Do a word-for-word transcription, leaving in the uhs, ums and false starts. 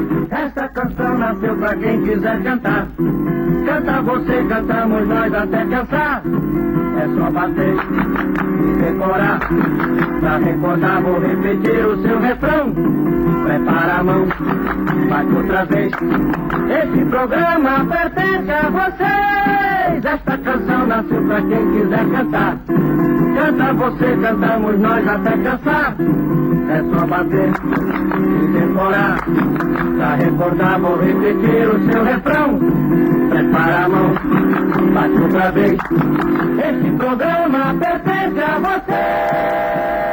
Essa canção nasceu pra quem quiser cantar. Canta você, cantamos nós até cansar. É só bater e decorar. Pra recordar vou repetir o seu refrão. Prepara a mão, bate outra vez. Esse programa pertence a vocês. Esta canção nasceu pra quem quiser cantar. Canta você, cantamos nós até cansar. É só bater e decorar. Pra recordar vou repetir o seu refrão. Prepara a mão, bate outra vez. Esse programa pertence a você.